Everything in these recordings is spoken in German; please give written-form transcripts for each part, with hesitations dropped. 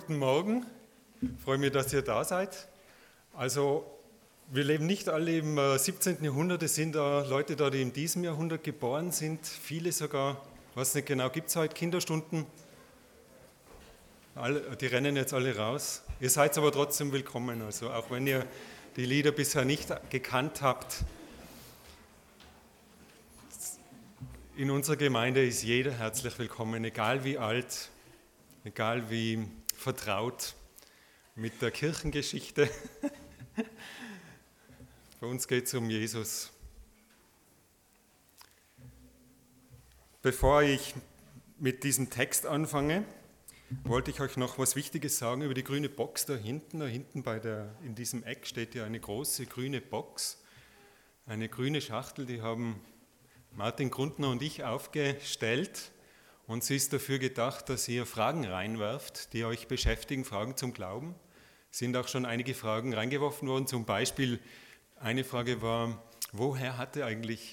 guten Morgen. Ich freue mich, dass ihr da seid. Also, wir leben nicht alle im 17. Jahrhundert. Es sind Leute da, die in diesem Jahrhundert geboren sind. Viele sogar, ich weiß nicht genau, gibt es heute Kinderstunden? Die rennen jetzt alle raus. Ihr seid aber trotzdem willkommen. Also, auch wenn ihr die Lieder bisher nicht gekannt habt. In unserer Gemeinde ist jeder herzlich willkommen, egal wie alt, egal wie vertraut mit der Kirchengeschichte. Bei uns geht es um Jesus. Bevor ich mit diesem Text anfange, wollte ich euch noch was Wichtiges sagen über die grüne Box da hinten. Da hinten in diesem Eck steht ja eine große grüne Box, eine grüne Schachtel, die haben Martin Grundner und ich aufgestellt, und sie ist dafür gedacht, dass ihr Fragen reinwerft, die euch beschäftigen, Fragen zum Glauben. Es sind auch schon einige Fragen reingeworfen worden, zum Beispiel eine Frage war, woher hatten eigentlich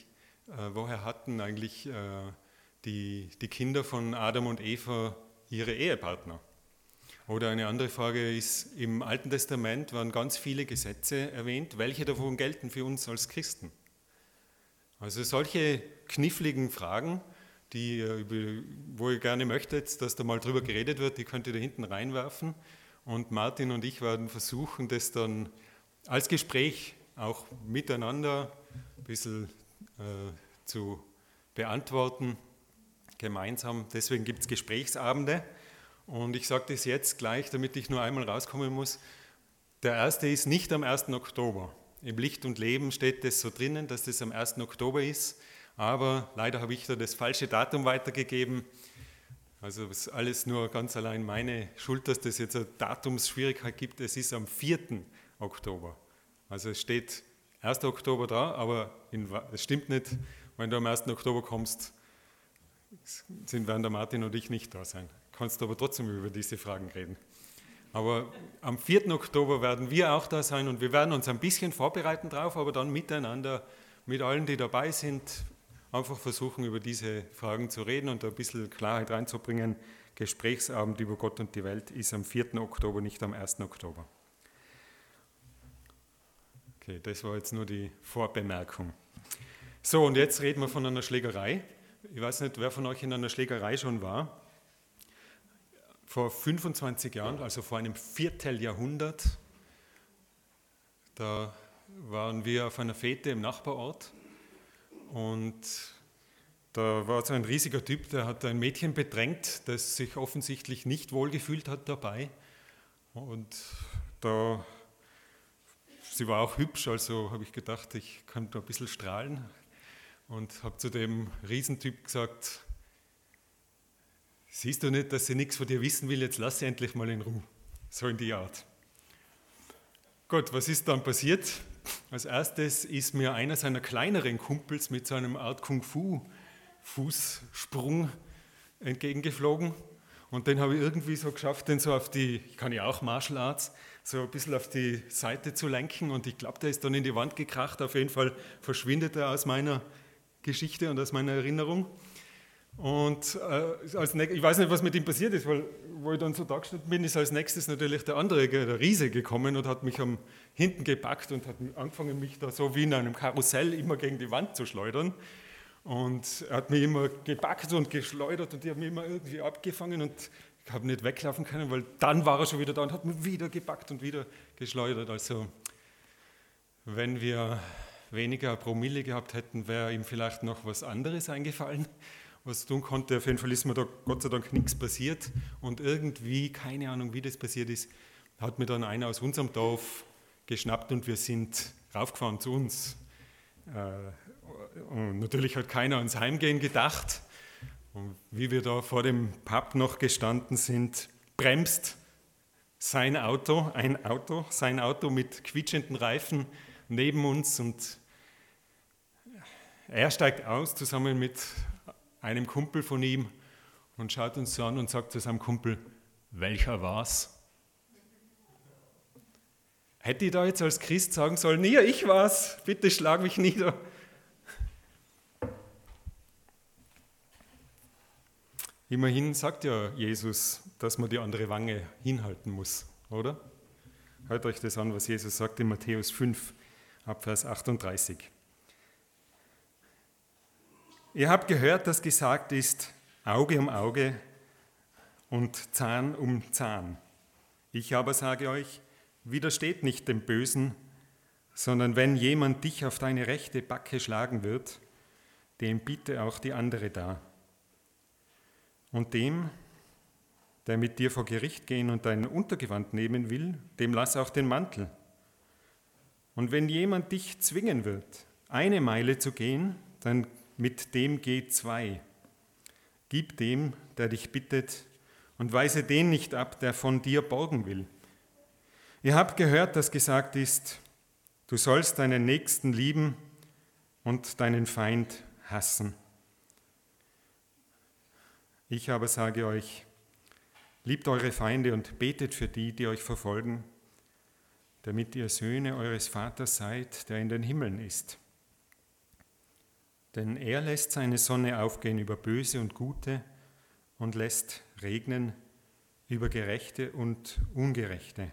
die Kinder von Adam und Eva ihre Ehepartner? Oder eine andere Frage ist, im Alten Testament waren ganz viele Gesetze erwähnt, welche davon gelten für uns als Christen? Also solche kniffligen Fragen, wo ihr gerne möchtet, dass da mal drüber geredet wird, die könnt ihr da hinten reinwerfen. Und Martin und ich werden versuchen, das dann als Gespräch auch miteinander ein bisschen zu beantworten, gemeinsam. Deswegen gibt es Gesprächsabende. Und ich sage das jetzt gleich, damit ich nur einmal rauskommen muss. Der erste ist nicht am 1. Oktober. Im Licht und Leben steht das so drinnen, dass das am 1. Oktober ist, aber leider habe ich da das falsche Datum weitergegeben. Also es ist alles nur ganz allein meine Schuld, dass das jetzt eine Datumsschwierigkeit gibt. Es ist am 4. Oktober. Also es steht 1. Oktober da, aber es stimmt nicht. Wenn du am 1. Oktober kommst, werden der Martin und ich nicht da sein. Kannst du aber trotzdem über diese Fragen reden. Aber am 4. Oktober werden wir auch da sein und wir werden uns ein bisschen vorbereiten drauf, aber dann miteinander, mit allen, die dabei sind, einfach versuchen, über diese Fragen zu reden und ein bisschen Klarheit reinzubringen. Gesprächsabend über Gott und die Welt ist am 4. Oktober, nicht am 1. Oktober. Okay, das war jetzt nur die Vorbemerkung. So, und jetzt reden wir von einer Schlägerei. Ich weiß nicht, wer von euch in einer Schlägerei schon war. Vor 25 Jahren, also vor einem Vierteljahrhundert, da waren wir auf einer Fete im Nachbarort und da war so ein riesiger Typ, der hat ein Mädchen bedrängt, das sich offensichtlich nicht wohlgefühlt hat dabei, und sie war auch hübsch, also habe ich gedacht, ich kann da ein bisschen strahlen und habe zu dem Riesentyp gesagt: Siehst du nicht, dass sie nichts von dir wissen will, jetzt lass sie endlich mal in Ruhe. So in die Art. Gut, was ist dann passiert? Als erstes ist mir einer seiner kleineren Kumpels mit so einem Art Kung-Fu-Fußsprung entgegengeflogen. Und den habe ich irgendwie so geschafft, den so ich kann ja auch Martial Arts, so ein bisschen auf die Seite zu lenken. Und ich glaube, der ist dann in die Wand gekracht. Auf jeden Fall verschwindet er aus meiner Geschichte und aus meiner Erinnerung. Und ich weiß nicht, was mit ihm passiert ist, weil wo ich dann so da gestanden bin, ist als nächstes natürlich der Riese gekommen und hat mich hinten gepackt und hat angefangen, mich da so wie in einem Karussell immer gegen die Wand zu schleudern. Und er hat mich immer gepackt und geschleudert und ich habe mich immer irgendwie abgefangen und ich habe nicht weglaufen können, weil dann war er schon wieder da und hat mich wieder gepackt und wieder geschleudert. Also wenn wir weniger Promille gehabt hätten, wäre ihm vielleicht noch was anderes eingefallen, was tun konnte. Auf jeden Fall ist mir da Gott sei Dank nichts passiert. Und irgendwie, keine Ahnung, wie das passiert ist, hat mir dann einer aus unserem Dorf geschnappt und wir sind raufgefahren zu uns. Und natürlich hat keiner ans Heimgehen gedacht. Und wie wir da vor dem Pub noch gestanden sind, bremst sein Auto mit quietschenden Reifen neben uns und er steigt aus zusammen mit einem Kumpel von ihm und schaut uns so an und sagt zu seinem Kumpel: Welcher war's? Hätte ich da jetzt als Christ sagen sollen: Ja, ich war's, bitte schlag mich nieder. Immerhin sagt ja Jesus, dass man die andere Wange hinhalten muss, oder? Hört euch das an, was Jesus sagt in Matthäus 5, ab Vers 38. Ihr habt gehört, dass gesagt ist, Auge um Auge und Zahn um Zahn. Ich aber sage euch, widersteht nicht dem Bösen, sondern wenn jemand dich auf deine rechte Backe schlagen wird, dem biete auch die andere dar. Und dem, der mit dir vor Gericht gehen und dein Untergewand nehmen will, dem lass auch den Mantel. Und wenn jemand dich zwingen wird, 1 Meile zu gehen, dann mit dem geh 2. Gib dem, der dich bittet, und weise den nicht ab, der von dir borgen will. Ihr habt gehört, dass gesagt ist, du sollst deinen Nächsten lieben und deinen Feind hassen. Ich aber sage euch, liebt eure Feinde und betet für die, die euch verfolgen, damit ihr Söhne eures Vaters seid, der in den Himmeln ist. Denn er lässt seine Sonne aufgehen über Böse und Gute und lässt regnen über Gerechte und Ungerechte.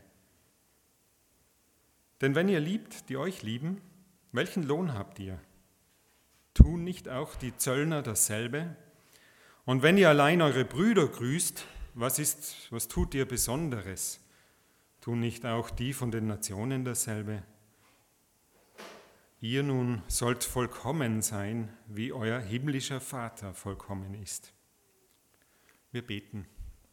Denn wenn ihr liebt, die euch lieben, welchen Lohn habt ihr? Tun nicht auch die Zöllner dasselbe? Und wenn ihr allein eure Brüder grüßt, was tut ihr Besonderes? Tun nicht auch die von den Nationen dasselbe? Ihr nun sollt vollkommen sein, wie euer himmlischer Vater vollkommen ist. Wir beten.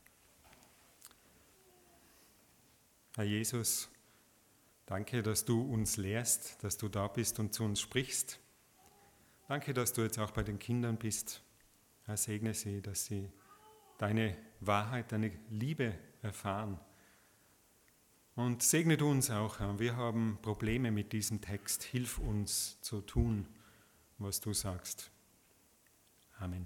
Herr Jesus, danke, dass du uns lehrst, dass du da bist und zu uns sprichst. Danke, dass du jetzt auch bei den Kindern bist. Herr, segne sie, dass sie deine Wahrheit, deine Liebe erfahren. Und segne du uns auch, Herr. Wir haben Probleme mit diesem Text. Hilf uns zu tun, was du sagst. Amen.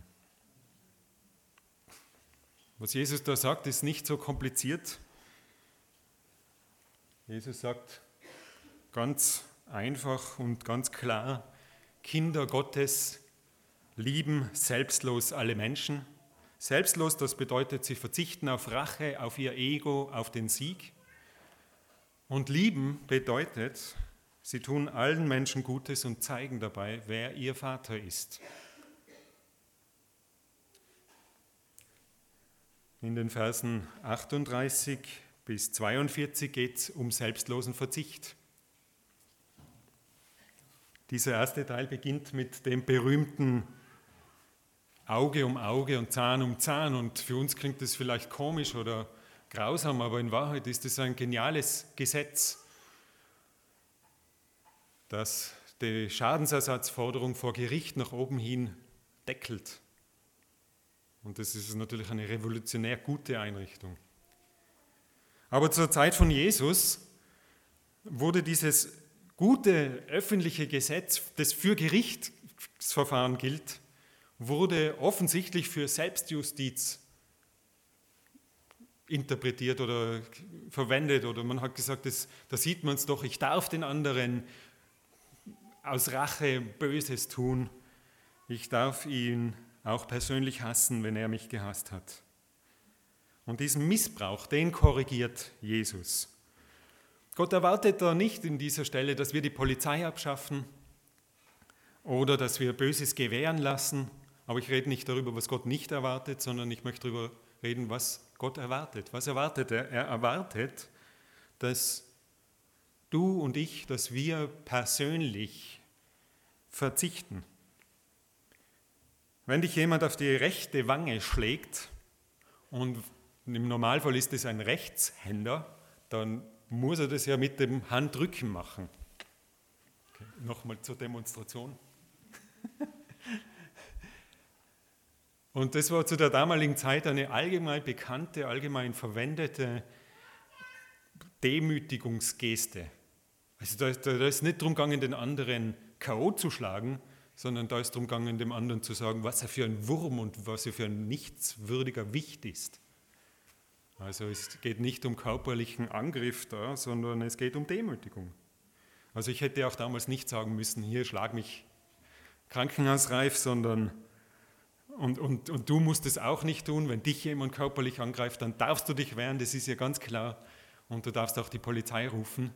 Was Jesus da sagt, ist nicht so kompliziert. Jesus sagt ganz einfach und ganz klar, Kinder Gottes lieben selbstlos alle Menschen. Selbstlos, das bedeutet, sie verzichten auf Rache, auf ihr Ego, auf den Sieg. Und lieben bedeutet, sie tun allen Menschen Gutes und zeigen dabei, wer ihr Vater ist. In den Versen 38 bis 42 geht es um selbstlosen Verzicht. Dieser erste Teil beginnt mit dem berühmten Auge um Auge und Zahn um Zahn. Und für uns klingt das vielleicht komisch oder grausam, aber in Wahrheit ist es ein geniales Gesetz, das die Schadensersatzforderung vor Gericht nach oben hin deckelt. Und das ist natürlich eine revolutionär gute Einrichtung. Aber zur Zeit von Jesus wurde dieses gute öffentliche Gesetz, das für Gerichtsverfahren gilt, wurde offensichtlich für Selbstjustiz interpretiert oder verwendet. Oder man hat gesagt, da sieht man es doch, ich darf den anderen aus Rache Böses tun. Ich darf ihn auch persönlich hassen, wenn er mich gehasst hat. Und diesen Missbrauch, den korrigiert Jesus. Gott erwartet da nicht in dieser Stelle, dass wir die Polizei abschaffen oder dass wir Böses gewähren lassen. Aber ich rede nicht darüber, was Gott nicht erwartet, sondern ich möchte darüber reden, was Gott erwartet. Was erwartet er? Er erwartet, dass du und ich, dass wir persönlich verzichten. Wenn dich jemand auf die rechte Wange schlägt, und im Normalfall ist es ein Rechtshänder, dann muss er das ja mit dem Handrücken machen. Okay, nochmal zur Demonstration. Und das war zu der damaligen Zeit eine allgemein bekannte, allgemein verwendete Demütigungsgeste. Also da ist nicht darum gegangen, den anderen K.O. zu schlagen, sondern da ist darum gegangen, dem anderen zu sagen, was er für ein Wurm und was er für ein nichtswürdiger Wicht ist. Also es geht nicht um körperlichen Angriff da, sondern es geht um Demütigung. Also ich hätte auch damals nicht sagen müssen, hier schlag mich krankenhausreif, sondern Und du musst es auch nicht tun. Wenn dich jemand körperlich angreift, dann darfst du dich wehren, das ist ja ganz klar. Und du darfst auch die Polizei rufen,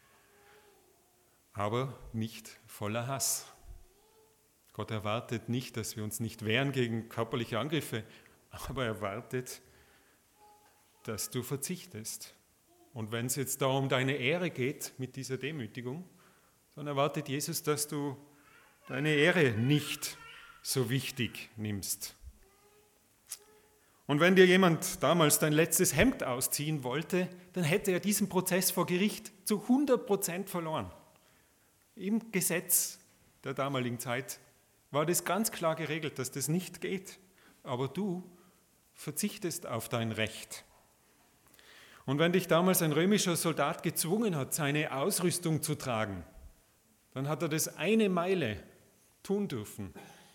aber nicht voller Hass. Gott erwartet nicht, dass wir uns nicht wehren gegen körperliche Angriffe, aber er erwartet, dass du verzichtest. Und wenn es jetzt da um deine Ehre geht mit dieser Demütigung, dann erwartet Jesus, dass du deine Ehre nicht so wichtig nimmst. Und wenn dir jemand damals dein letztes Hemd ausziehen wollte, dann hätte er diesen Prozess vor Gericht zu 100% verloren. Im Gesetz der damaligen Zeit war das ganz klar geregelt, dass das nicht geht. Aber du verzichtest auf dein Recht. Und wenn dich damals ein römischer Soldat gezwungen hat, seine Ausrüstung zu tragen, dann hat er das eine Meile tun dürfen.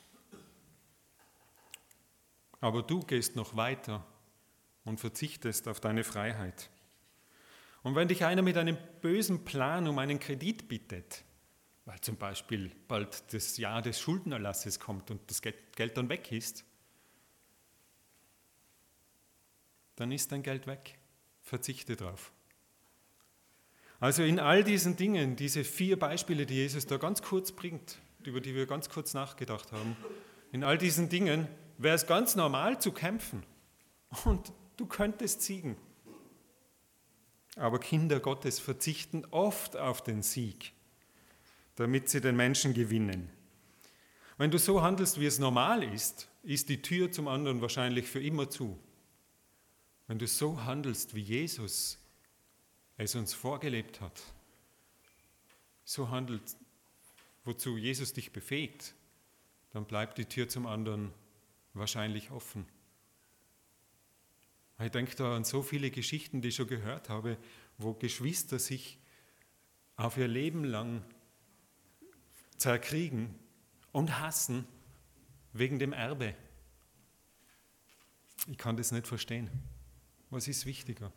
Aber du gehst noch weiter und verzichtest auf deine Freiheit. Und wenn dich einer mit einem bösen Plan um einen Kredit bittet, weil zum Beispiel bald das Jahr des Schuldenerlasses kommt und das Geld dann weg ist, dann ist dein Geld weg. Verzichte drauf. Also in all diesen Dingen, diese 4 Beispiele, die Jesus da ganz kurz bringt, über die wir ganz kurz nachgedacht haben, in all diesen Dingen wäre es ganz normal zu kämpfen und du könntest siegen. Aber Kinder Gottes verzichten oft auf den Sieg, damit sie den Menschen gewinnen. Wenn du so handelst, wie es normal ist, ist die Tür zum anderen wahrscheinlich für immer zu. Wenn du so handelst, wie Jesus es uns vorgelebt hat, so handelt, wozu Jesus dich befähigt, dann bleibt die Tür zum anderen wahrscheinlich offen. Ich denke da an so viele Geschichten, die ich schon gehört habe, wo Geschwister sich auf ihr Leben lang zerkriegen und hassen wegen dem Erbe. Ich kann das nicht verstehen. Was ist wichtiger?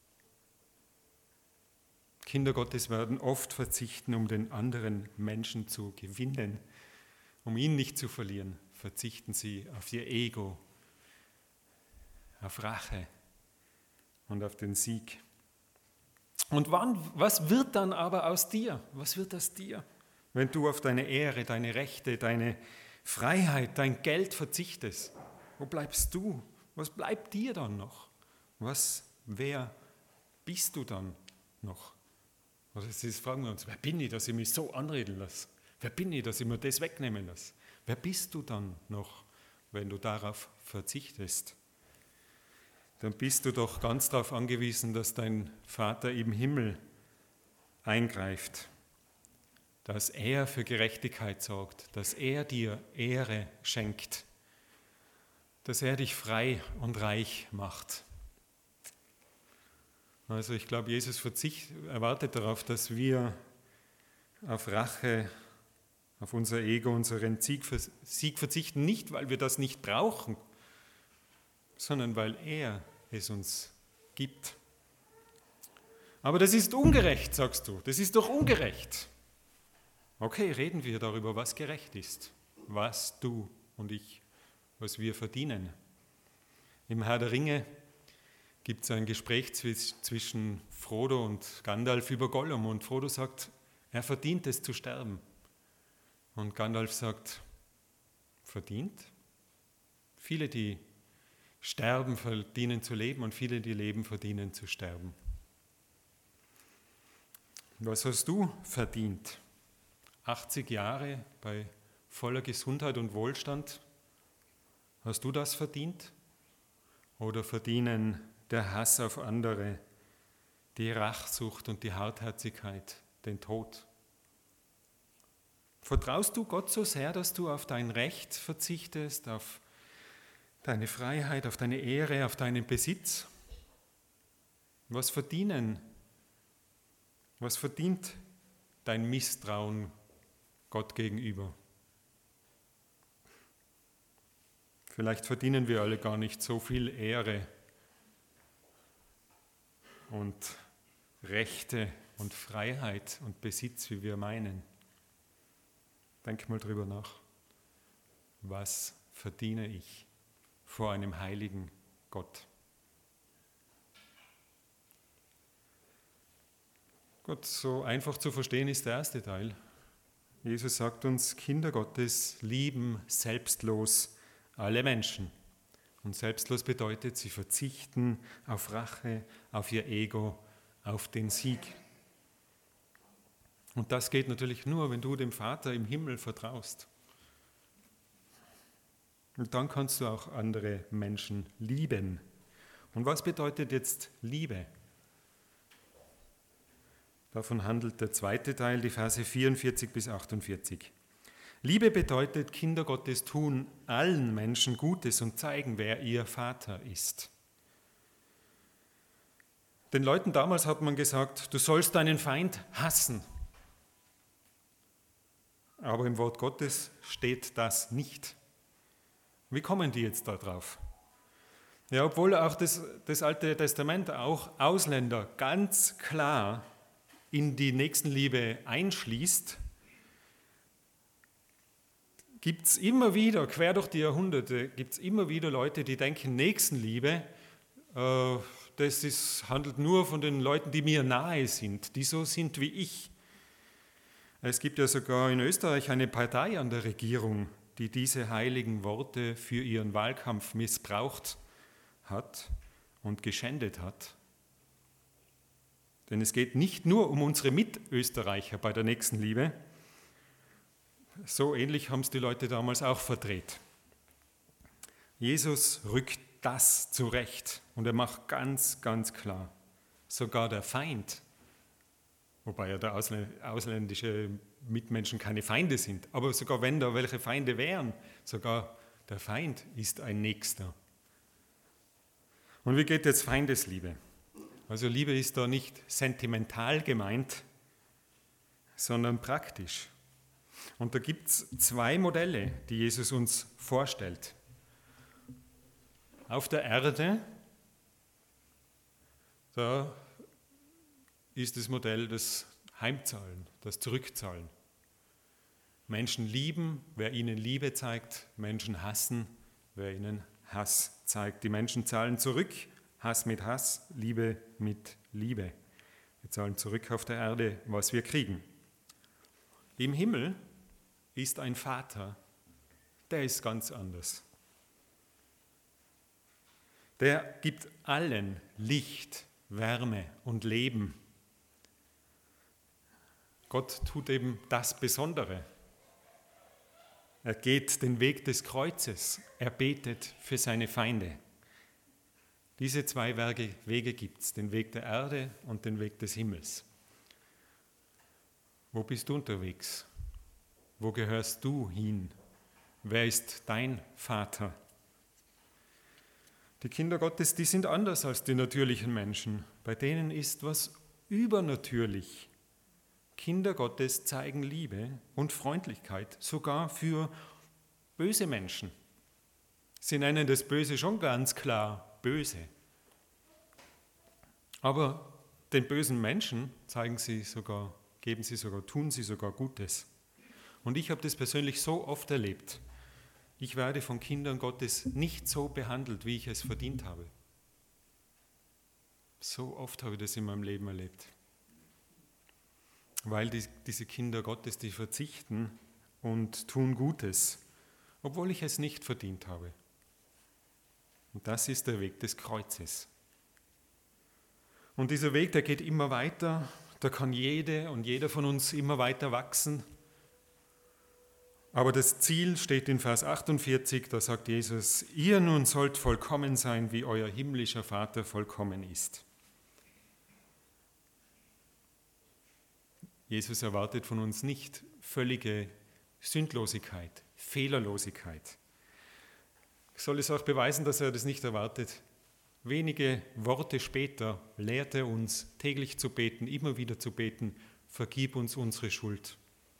Kinder Gottes werden oft verzichten, um den anderen Menschen zu gewinnen. Um ihn nicht zu verlieren, verzichten sie auf ihr Ego, auf Rache und auf den Sieg. Und was wird dann aber aus dir? Was wird aus dir, wenn du auf deine Ehre, deine Rechte, deine Freiheit, dein Geld verzichtest? Wo bleibst du? Was bleibt dir dann noch? Wer bist du dann noch? Also jetzt fragen wir uns, wer bin ich, dass ich mich so anreden lasse? Wer bin ich, dass ich mir das wegnehmen lasse? Wer bist du dann noch, wenn du darauf verzichtest? Dann bist du doch ganz darauf angewiesen, dass dein Vater im Himmel eingreift, dass er für Gerechtigkeit sorgt, dass er dir Ehre schenkt, dass er dich frei und reich macht. Also ich glaube, Jesus erwartet darauf, dass wir auf Rache, auf unser Ego, unseren Sieg verzichten, nicht weil wir das nicht brauchen, sondern weil er es uns gibt. Aber das ist ungerecht, sagst du. Das ist doch ungerecht. Okay, reden wir darüber, was gerecht ist. Was du und ich, was wir verdienen. Im Herr der Ringe gibt es ein Gespräch zwischen Frodo und Gandalf über Gollum. Und Frodo sagt, er verdient es zu sterben. Und Gandalf sagt, verdient? Viele, die sterben, verdienen zu leben und viele, die leben, verdienen zu sterben. Was hast du verdient? 80 Jahre bei voller Gesundheit und Wohlstand? Hast du das verdient? Oder verdienen der Hass auf andere, die Rachsucht und die Hartherzigkeit, den Tod? Vertraust du Gott so sehr, dass du auf dein Recht verzichtest, auf deine Freiheit, auf deine Ehre, auf deinen Besitz? Was verdient dein Misstrauen Gott gegenüber? Vielleicht verdienen wir alle gar nicht so viel Ehre und Rechte und Freiheit und Besitz, wie wir meinen. Denk mal drüber nach. Was verdiene ich vor einem heiligen Gott. Gott, so einfach zu verstehen ist der erste Teil. Jesus sagt uns, Kinder Gottes lieben selbstlos alle Menschen. Und selbstlos bedeutet, sie verzichten auf Rache, auf ihr Ego, auf den Sieg. Und das geht natürlich nur, wenn du dem Vater im Himmel vertraust. Und dann kannst du auch andere Menschen lieben. Und was bedeutet jetzt Liebe? Davon handelt der zweite Teil, die Verse 44 bis 48. Liebe bedeutet, Kinder Gottes tun allen Menschen Gutes und zeigen, wer ihr Vater ist. Den Leuten damals hat man gesagt, du sollst deinen Feind hassen. Aber im Wort Gottes steht das nicht. Wie kommen die jetzt da drauf? Ja, obwohl auch das Alte Testament auch Ausländer ganz klar in die Nächstenliebe einschließt, gibt es immer wieder, quer durch die Jahrhunderte, gibt es immer wieder Leute, die denken, Nächstenliebe, handelt nur von den Leuten, die mir nahe sind, die so sind wie ich. Es gibt ja sogar in Österreich eine Partei an der Regierung, die diese heiligen Worte für ihren Wahlkampf missbraucht hat und geschändet hat. Denn es geht nicht nur um unsere Mitösterreicher bei der Nächstenliebe. So ähnlich haben es die Leute damals auch verdreht. Jesus rückt das zurecht und er macht ganz, ganz klar, sogar der Feind, wobei ja der ausländische Mitmenschen keine Feinde sind, aber sogar wenn da welche Feinde wären, sogar der Feind ist ein Nächster. Und wie geht jetzt Feindesliebe? Also Liebe ist da nicht sentimental gemeint, sondern praktisch. Und da gibt es zwei Modelle, die Jesus uns vorstellt. Auf der Erde, da ist das Modell das Heimzahlen, das Zurückzahlen. Menschen lieben, wer ihnen Liebe zeigt, Menschen hassen, wer ihnen Hass zeigt. Die Menschen zahlen zurück, Hass mit Hass, Liebe mit Liebe. Wir zahlen zurück auf der Erde, was wir kriegen. Im Himmel ist ein Vater, der ist ganz anders. Der gibt allen Licht, Wärme und Leben. Gott tut eben das Besondere. Er geht den Weg des Kreuzes, er betet für seine Feinde. Diese zwei Wege gibt es, den Weg der Erde und den Weg des Himmels. Wo bist du unterwegs? Wo gehörst du hin? Wer ist dein Vater? Die Kinder Gottes, die sind anders als die natürlichen Menschen. Bei denen ist was übernatürlich. Kinder Gottes zeigen Liebe und Freundlichkeit, sogar für böse Menschen. Sie nennen das Böse schon ganz klar böse. Aber den bösen Menschen tun sie sogar Gutes. Und ich habe das persönlich so oft erlebt. Ich werde von Kindern Gottes nicht so behandelt, wie ich es verdient habe. So oft habe ich das in meinem Leben erlebt. Weil diese Kinder Gottes, die verzichten und tun Gutes, obwohl ich es nicht verdient habe. Und das ist der Weg des Kreuzes. Und dieser Weg, der geht immer weiter, da kann jede und jeder von uns immer weiter wachsen. Aber das Ziel steht in Vers 48, da sagt Jesus, ihr nun sollt vollkommen sein, wie euer himmlischer Vater vollkommen ist. Jesus erwartet von uns nicht völlige Sündlosigkeit, Fehlerlosigkeit. Ich soll es auch beweisen, dass er das nicht erwartet. Wenige Worte später lehrt er uns, täglich zu beten, immer wieder zu beten, vergib uns unsere Schuld.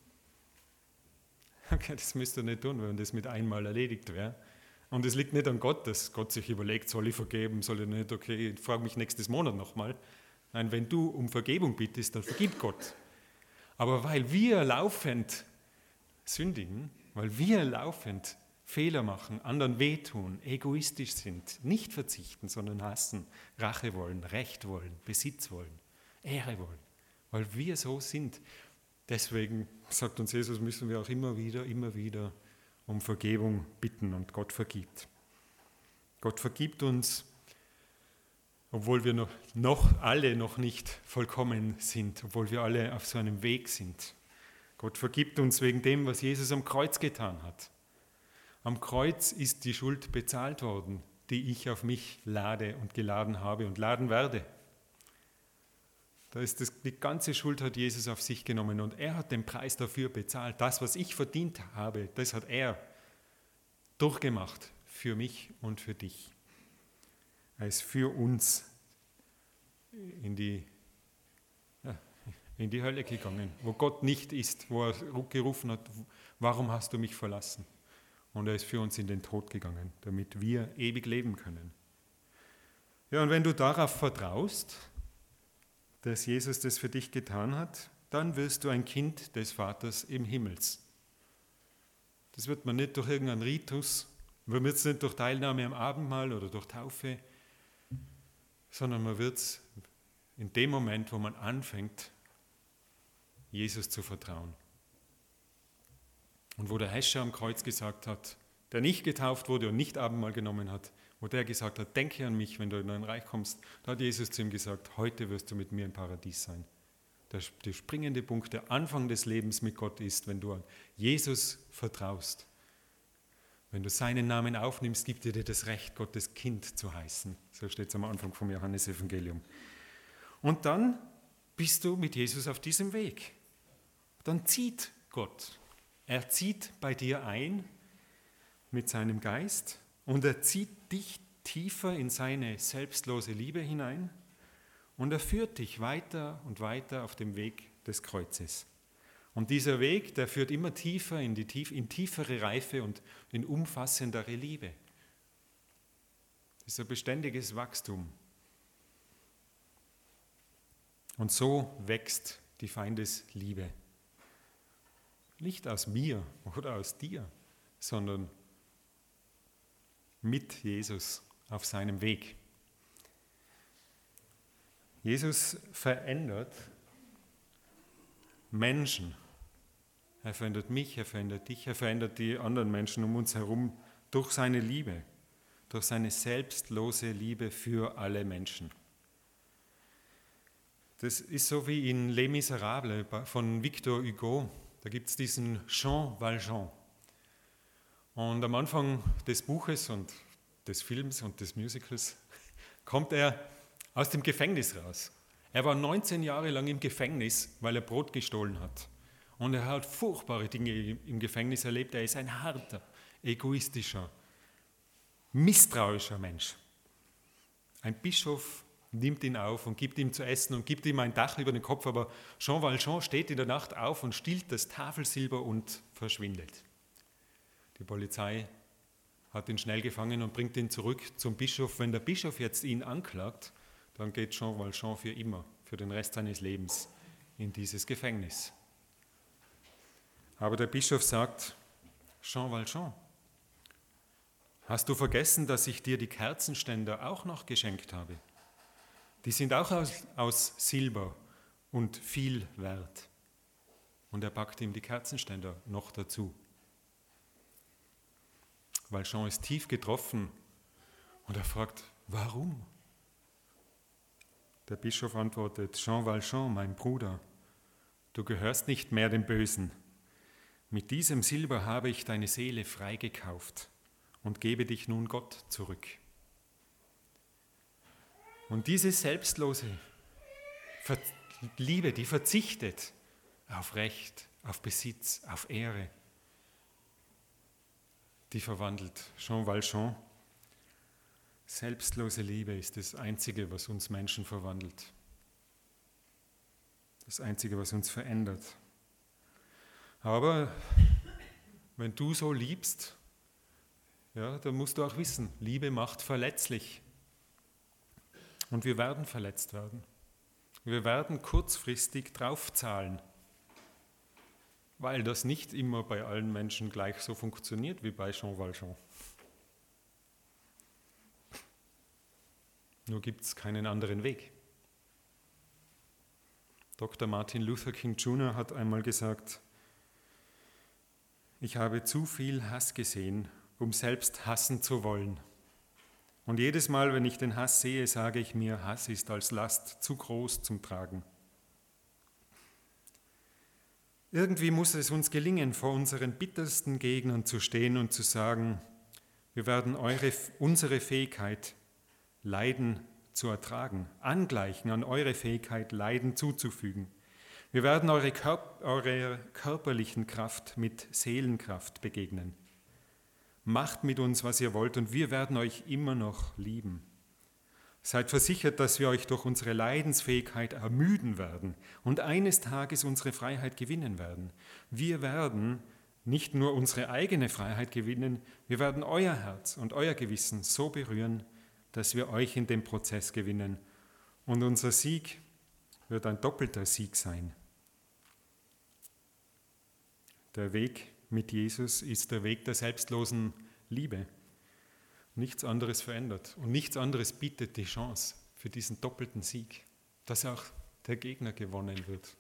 Okay, das müsst ihr nicht tun, wenn das mit einmal erledigt wäre. Und es liegt nicht an Gott, dass Gott sich überlegt, soll ich vergeben, soll ich nicht, okay, ich frage mich nächstes Monat nochmal. Nein, wenn du um Vergebung bittest, dann vergibt Gott. Aber weil wir laufend sündigen, weil wir laufend Fehler machen, anderen wehtun, egoistisch sind, nicht verzichten, sondern hassen, Rache wollen, Recht wollen, Besitz wollen, Ehre wollen, weil wir so sind. Deswegen, sagt uns Jesus, müssen wir auch immer wieder um Vergebung bitten und Gott vergibt. Gott vergibt uns, obwohl wir noch alle noch nicht vollkommen sind, obwohl wir alle auf so einem Weg sind. Gott vergibt uns wegen dem, was Jesus am Kreuz getan hat. Am Kreuz ist die Schuld bezahlt worden, die ich auf mich lade und geladen habe und laden werde. Die ganze Schuld hat Jesus auf sich genommen und er hat den Preis dafür bezahlt. Das, was ich verdient habe, das hat er durchgemacht für mich und für dich. Er ist für uns in die Hölle gegangen, wo Gott nicht ist, wo er gerufen hat, warum hast du mich verlassen? Und er ist für uns in den Tod gegangen, damit wir ewig leben können. Ja, und wenn du darauf vertraust, dass Jesus das für dich getan hat, dann wirst du ein Kind des Vaters im Himmels. Das wird man nicht durch irgendeinen Ritus, man wird es nicht durch Teilnahme am Abendmahl oder durch Taufe, sondern man wird es in dem Moment, wo man anfängt, Jesus zu vertrauen. Und wo der Herrscher am Kreuz gesagt hat, der nicht getauft wurde und nicht Abendmahl genommen hat, wo der gesagt hat, denke an mich, wenn du in dein Reich kommst, da hat Jesus zu ihm gesagt, heute wirst du mit mir im Paradies sein. Der springende Punkt, der Anfang des Lebens mit Gott ist, wenn du an Jesus vertraust. Wenn du seinen Namen aufnimmst, gibt er dir das Recht, Gottes Kind zu heißen. So steht es am Anfang vom Johannesevangelium. Und dann bist du mit Jesus auf diesem Weg. Dann zieht Gott. Er zieht bei dir ein mit seinem Geist und er zieht dich tiefer in seine selbstlose Liebe hinein und er führt dich weiter und weiter auf dem Weg des Kreuzes. Und dieser Weg, der führt immer tiefer in tiefere Reife und in umfassendere Liebe. Das ist ein beständiges Wachstum. Und so wächst die Feindesliebe. Nicht aus mir oder aus dir, sondern mit Jesus auf seinem Weg. Jesus verändert Menschen. Er verändert mich, er verändert dich, er verändert die anderen Menschen um uns herum durch seine Liebe, durch seine selbstlose Liebe für alle Menschen. Das ist so wie in Les Miserables von Victor Hugo. Da gibt es diesen Jean Valjean. Und am Anfang des Buches und des Films und des Musicals kommt er aus dem Gefängnis raus. Er war 19 Jahre lang im Gefängnis, weil er Brot gestohlen hat. Und er hat furchtbare Dinge im Gefängnis erlebt. Er ist ein harter, egoistischer, misstrauischer Mensch. Ein Bischof nimmt ihn auf und gibt ihm zu essen und gibt ihm ein Dach über den Kopf, aber Jean Valjean steht in der Nacht auf und stiehlt das Tafelsilber und verschwindet. Die Polizei hat ihn schnell gefangen und bringt ihn zurück zum Bischof. Wenn der Bischof jetzt ihn anklagt, dann geht Jean Valjean für immer, für den Rest seines Lebens in dieses Gefängnis. Aber der Bischof sagt, Jean Valjean, hast du vergessen, dass ich dir die Kerzenständer auch noch geschenkt habe? Die sind auch aus Silber und viel wert. Und er packt ihm die Kerzenständer noch dazu. Valjean ist tief getroffen und er fragt, warum? Der Bischof antwortet, Jean Valjean, mein Bruder, du gehörst nicht mehr dem Bösen. Mit diesem Silber habe ich deine Seele freigekauft und gebe dich nun Gott zurück. Und diese selbstlose Liebe, die verzichtet auf Recht, auf Besitz, auf Ehre, die verwandelt Jean Valjean. Selbstlose Liebe ist das Einzige, was uns Menschen verwandelt. Das Einzige, was uns verändert. Aber wenn du so liebst, ja, dann musst du auch wissen, Liebe macht verletzlich. Und wir werden verletzt werden. Wir werden kurzfristig draufzahlen. weil das nicht immer bei allen Menschen gleich so funktioniert wie bei Jean Valjean. Nur gibt es keinen anderen Weg. Dr. Martin Luther King Jr. hat einmal gesagt, ich habe zu viel Hass gesehen, um selbst hassen zu wollen. Und jedes Mal, wenn ich den Hass sehe, sage ich mir, Hass ist als Last zu groß zum Tragen. Irgendwie muss es uns gelingen, vor unseren bittersten Gegnern zu stehen und zu sagen, wir werden unsere Fähigkeit, Leiden zu ertragen, angleichen an eure Fähigkeit, Leiden zuzufügen. Wir werden eure körperlichen Kraft mit Seelenkraft begegnen. Macht mit uns, was ihr wollt, und wir werden euch immer noch lieben. Seid versichert, dass wir euch durch unsere Leidensfähigkeit ermüden werden und eines Tages unsere Freiheit gewinnen werden. Wir werden nicht nur unsere eigene Freiheit gewinnen, wir werden euer Herz und euer Gewissen so berühren, dass wir euch in dem Prozess gewinnen. Und unser Sieg wird ein doppelter Sieg sein. Der Weg mit Jesus ist der Weg der selbstlosen Liebe. Nichts anderes verändert und nichts anderes bietet die Chance für diesen doppelten Sieg, dass auch der Gegner gewonnen wird.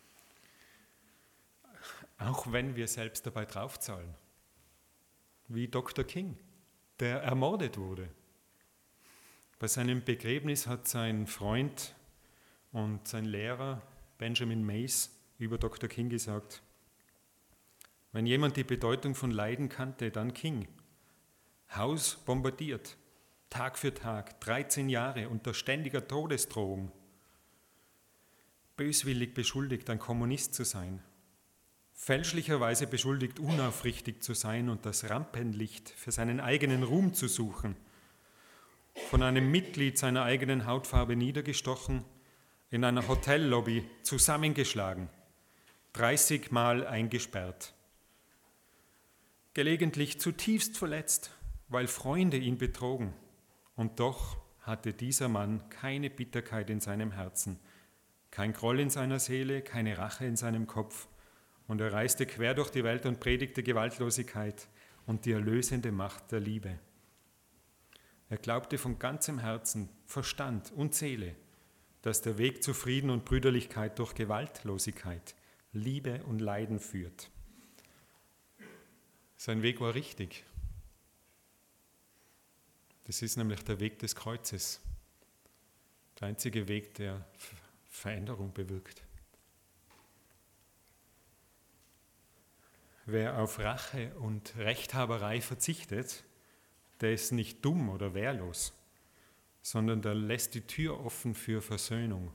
Auch wenn wir selbst dabei draufzahlen. Wie Dr. King, der ermordet wurde. Bei seinem Begräbnis hat sein Freund und sein Lehrer Benjamin Mays über Dr. King gesagt, wenn jemand die Bedeutung von Leiden kannte, dann King. Haus bombardiert, Tag für Tag, 13 Jahre unter ständiger Todesdrohung. Böswillig beschuldigt, ein Kommunist zu sein. Fälschlicherweise beschuldigt, unaufrichtig zu sein und das Rampenlicht für seinen eigenen Ruhm zu suchen. Von einem Mitglied seiner eigenen Hautfarbe niedergestochen, in einer Hotellobby zusammengeschlagen, 30 Mal eingesperrt. Gelegentlich zutiefst verletzt, weil Freunde ihn betrogen. Und doch hatte dieser Mann keine Bitterkeit in seinem Herzen, kein Groll in seiner Seele, keine Rache in seinem Kopf. Und er reiste quer durch die Welt und predigte Gewaltlosigkeit und die erlösende Macht der Liebe. Er glaubte von ganzem Herzen, Verstand und Seele, dass der Weg zu Frieden und Brüderlichkeit durch Gewaltlosigkeit, Liebe und Leiden führt. Sein Weg war richtig. Das ist nämlich der Weg des Kreuzes. Der einzige Weg, der Veränderung bewirkt. Wer auf Rache und Rechthaberei verzichtet, der ist nicht dumm oder wehrlos, sondern der lässt die Tür offen für Versöhnung.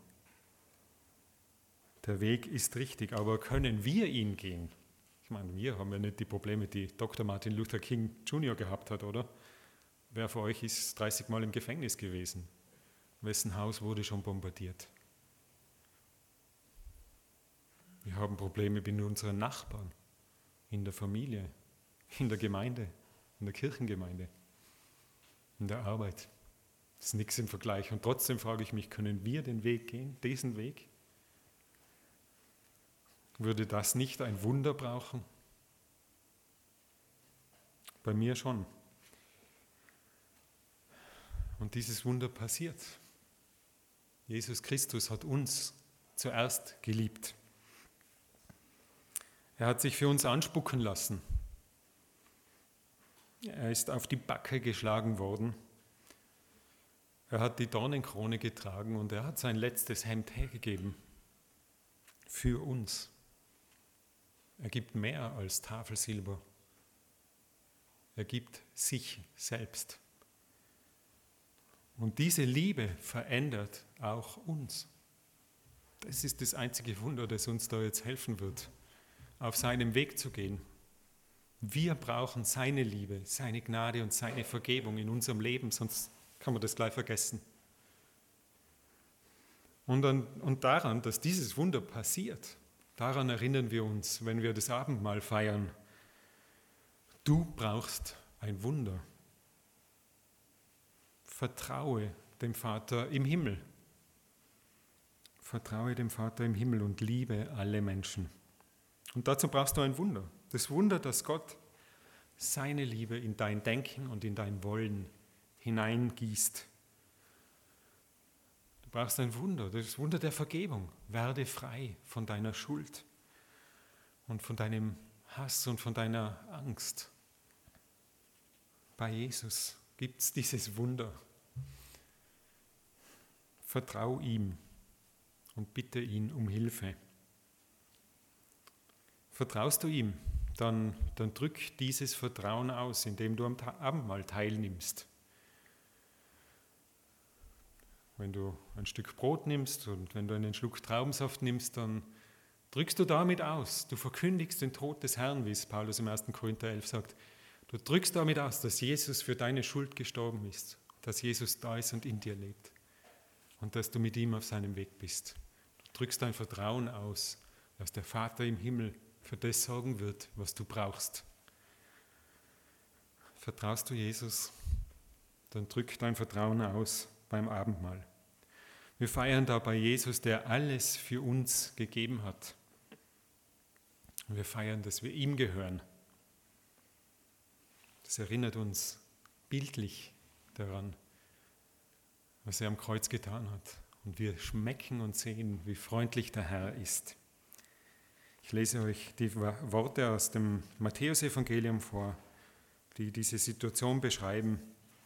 Der Weg ist richtig, aber können wir ihn gehen? Ich meine, wir haben ja nicht die Probleme, die Dr. Martin Luther King Jr. gehabt hat, oder? Wer von euch ist 30 Mal im Gefängnis gewesen? Wessen Haus wurde schon bombardiert? Wir haben Probleme mit unseren Nachbarn, in der Familie, in der Gemeinde, in der Kirchengemeinde, in der Arbeit. Das ist nichts im Vergleich. Und trotzdem frage ich mich, können wir den Weg gehen, diesen Weg? Würde das nicht ein Wunder brauchen? Bei mir schon. Und dieses Wunder passiert. Jesus Christus hat uns zuerst geliebt. Er hat sich für uns anspucken lassen. Er ist auf die Backe geschlagen worden. Er hat die Dornenkrone getragen und er hat sein letztes Hemd hergegeben. Für uns. Er gibt mehr als Tafelsilber. Er gibt sich selbst. Und diese Liebe verändert auch uns. Das ist das einzige Wunder, das uns da jetzt helfen wird, auf seinem Weg zu gehen. Wir brauchen seine Liebe, seine Gnade und seine Vergebung in unserem Leben, sonst kann man das gleich vergessen. Und daran, dass dieses Wunder passiert, daran erinnern wir uns, wenn wir das Abendmahl feiern. Du brauchst ein Wunder. Vertraue dem Vater im Himmel. Vertraue dem Vater im Himmel und liebe alle Menschen. Und dazu brauchst du ein Wunder. Das Wunder, dass Gott seine Liebe in dein Denken und in dein Wollen hineingießt. Du brauchst ein Wunder, das Wunder der Vergebung. Werde frei von deiner Schuld und von deinem Hass und von deiner Angst. Bei Jesus gibt es dieses Wunder. Vertrau ihm und bitte ihn um Hilfe. Vertraust du ihm, dann drück dieses Vertrauen aus, indem du am Abendmahl teilnimmst. Wenn du ein Stück Brot nimmst und wenn du einen Schluck Traubensaft nimmst, dann drückst du damit aus. Du verkündigst den Tod des Herrn, wie es Paulus im 1. Korinther 11 sagt. Du drückst damit aus, dass Jesus für deine Schuld gestorben ist, dass Jesus da ist und in dir lebt und dass du mit ihm auf seinem Weg bist. Du drückst dein Vertrauen aus, dass der Vater im Himmel für das sorgen wird, was du brauchst. Vertraust du Jesus, dann drück dein Vertrauen aus beim Abendmahl. Wir feiern da bei Jesus, der alles für uns gegeben hat. Wir feiern, dass wir ihm gehören. Das erinnert uns bildlich daran, was er am Kreuz getan hat. Und wir schmecken und sehen, wie freundlich der Herr ist. Ich lese euch die Worte aus dem Matthäusevangelium vor, die diese Situation beschreiben,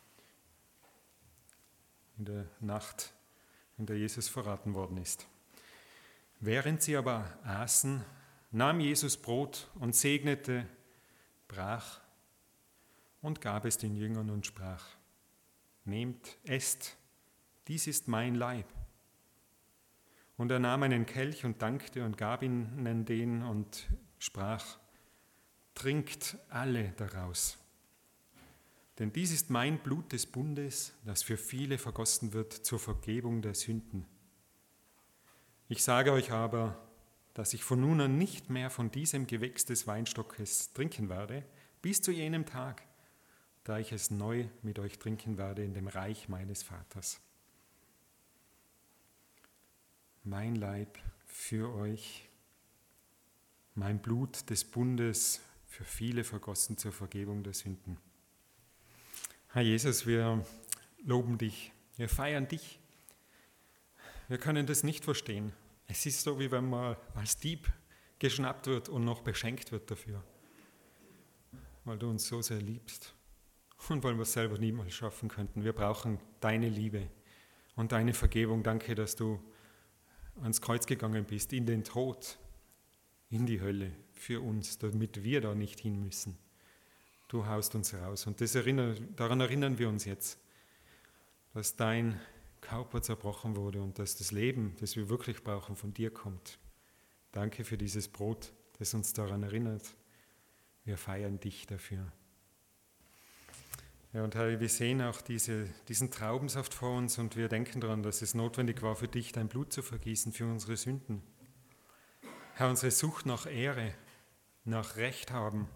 in der Nacht, in der Jesus verraten worden ist. Während sie aber aßen, nahm Jesus Brot und segnete, brach und gab es den Jüngern und sprach: Nehmt, esst, dies ist mein Leib. Und er nahm einen Kelch und dankte und gab ihnen den und sprach: Trinkt alle daraus. Denn dies ist mein Blut des Bundes, das für viele vergossen wird zur Vergebung der Sünden. Ich sage euch aber, dass ich von nun an nicht mehr von diesem Gewächs des Weinstockes trinken werde, bis zu jenem Tag, da ich es neu mit euch trinken werde in dem Reich meines Vaters. Mein Leib für euch, mein Blut des Bundes für viele vergossen zur Vergebung der Sünden. Herr Jesus, wir loben dich, wir feiern dich. Wir können das nicht verstehen. Es ist so, wie wenn man als Dieb geschnappt wird und noch beschenkt wird dafür, weil du uns so sehr liebst und weil wir es selber niemals schaffen könnten. Wir brauchen deine Liebe und deine Vergebung. Danke, dass du ans Kreuz gegangen bist, in den Tod, in die Hölle für uns, damit wir da nicht hin müssen. Du haust uns raus. Und daran erinnern wir uns jetzt, dass dein Körper zerbrochen wurde und dass das Leben, das wir wirklich brauchen, von dir kommt. Danke für dieses Brot, das uns daran erinnert. Wir feiern dich dafür. Ja, und Herr, wir sehen auch diesen Traubensaft vor uns und wir denken daran, dass es notwendig war, für dich dein Blut zu vergießen für unsere Sünden. Herr, unsere Sucht nach Ehre, nach Recht haben,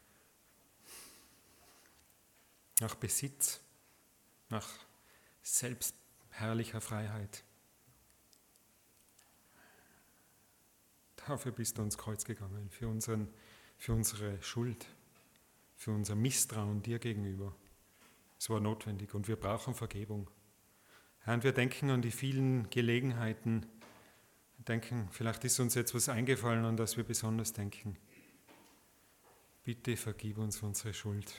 nach Besitz, nach selbstherrlicher Freiheit. Dafür bist du ans Kreuz gegangen, für unsere Schuld, für unser Misstrauen dir gegenüber. Es war notwendig und wir brauchen Vergebung. Herr, und wir denken an die vielen Gelegenheiten, vielleicht ist uns jetzt was eingefallen, an das wir besonders denken. Bitte vergib uns unsere Schuld.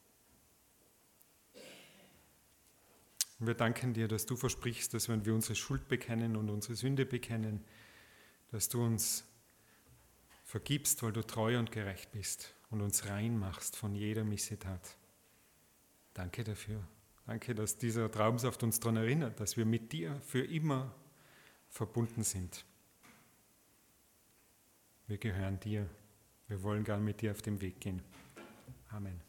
Und wir danken dir, dass du versprichst, dass wenn wir unsere Schuld bekennen und unsere Sünde bekennen, dass du uns vergibst, weil du treu und gerecht bist und uns rein machst von jeder Missetat. Danke dafür. Danke, dass dieser Traubensaft uns daran erinnert, dass wir mit dir für immer verbunden sind. Wir gehören dir. Wir wollen gern mit dir auf dem Weg gehen. Amen.